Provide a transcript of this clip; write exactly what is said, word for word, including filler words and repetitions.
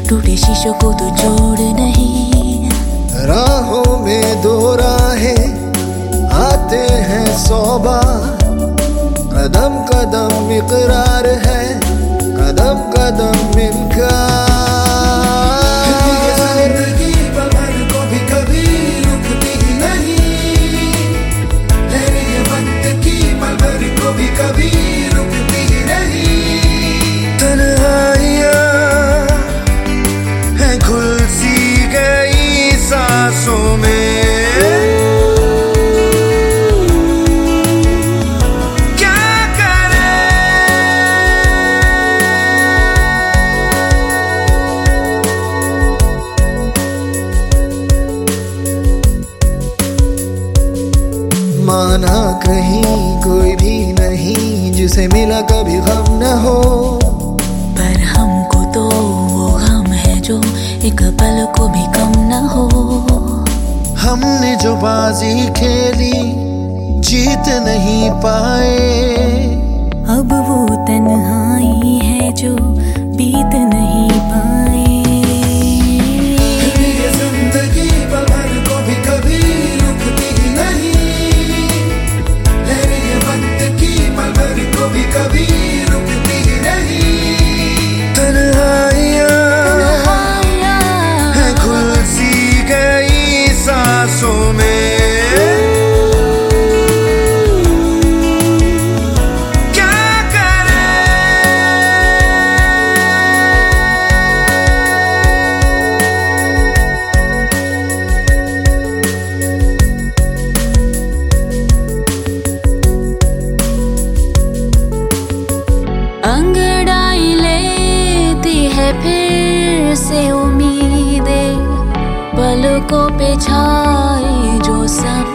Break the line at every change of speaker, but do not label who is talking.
टूटे शीशों को तो जोड़ नहीं।
राहों में दो राहें आते हैं सौ बार, कदम कदम इकरार है, कदम कदम इनकार। जिंदगी पल को भी कभी रुकती नहीं, लहरें वक्त की पल को भी कभी रुकती नहीं। तन्हाइयाँ हैं घुल सी गई सांसों में, माना कहीं कोई भी नहीं जिसे मिला कभी गम न हो,
पर हमको तो वो गम है जो एक पल को भी कम न हो।
हमने जो बाजी खेली जीत नहीं पाए,
अब वो तन्हाई है जो बीत नहीं पाए।
जिंदगी पल को भी कभी रुकती नहीं, लहरें वक्त की पल को भी कभी रुकती नहीं। तन्हाइयाँ हैं घुल सी गई सांसों में,
अंगड़ाई लेती है फिर से उम्मीदें, पलकों पे छाए जो सब